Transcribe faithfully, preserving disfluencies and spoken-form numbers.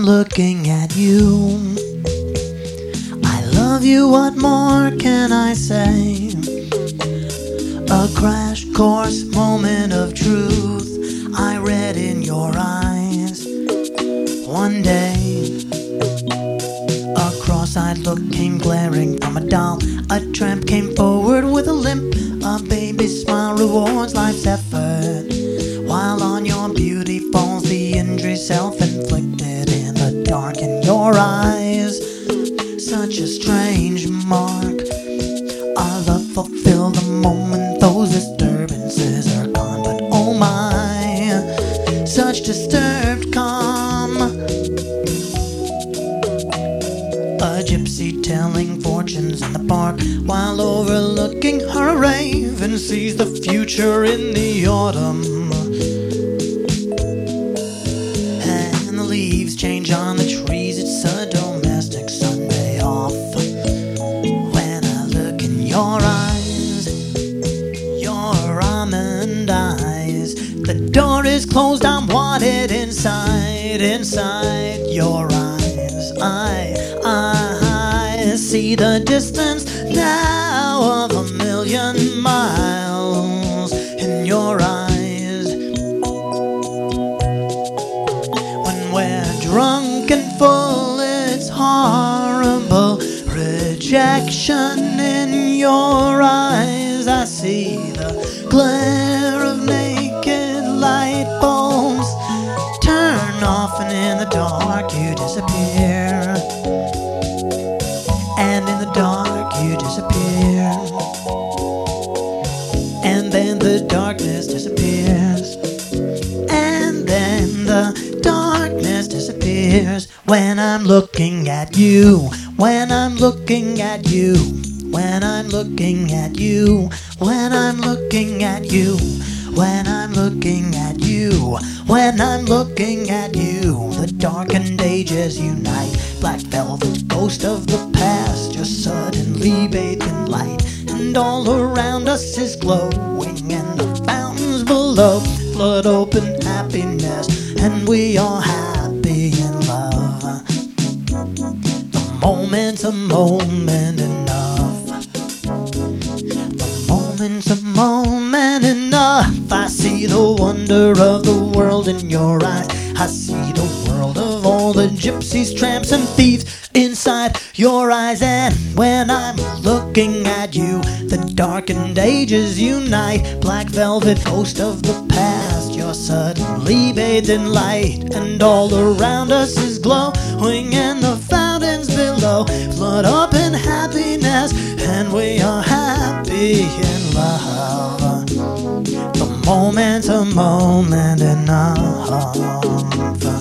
looking at you. I love you, what more can I say? A crash course moment of truth I read in your eyes. One day, a cross-eyed look came glaring from a doll. A tramp came forward with a limp. A baby's smile rewards life's effort, while on your beauty falls the injury self-inflicted in the dark in your eyes. Such a strange mark. Our love fulfill the moment those disturbances are gone. But oh my, such disturbed calm. A gypsy telling fortunes in the park, while overlooking her a raven sees the future in the autumn. And the leaves change on the trees, it's a domestic Sunday off. When I look in your eyes, your almond eyes, the door is closed, I'm wanted inside, inside your eyes. I, I, I see the distance now of a million miles in your eyes. When we're drunk and full, it's horrible. Rejection in your eyes. I see the glare of naked light bulbs turn off, and in the dark you disappear. And in the dark you disappear. And then the darkness disappears. And then the darkness disappears. When I'm looking at you, when I'm looking at you, when I'm looking at you, when I'm looking at you, when I'm looking at you, when I'm looking at you, the darkened ages unite. Black velvet ghost of the past, just suddenly bathed in light. And all around us is glowing, and the fountains below flood open happiness, and we are happy in love. The moment's a moment enough. The moment's a moment enough. I see the wonder of the world in your eyes. I see the world of all the gypsies, tramps, and thieves inside your eyes. And when I'm looking at you, the darkened ages unite. Black velvet ghost of the past, you're suddenly bathed in light. And all around us is glowing, and the fountains below flood up in happiness, and we are happy in love. The moment's a moment enough.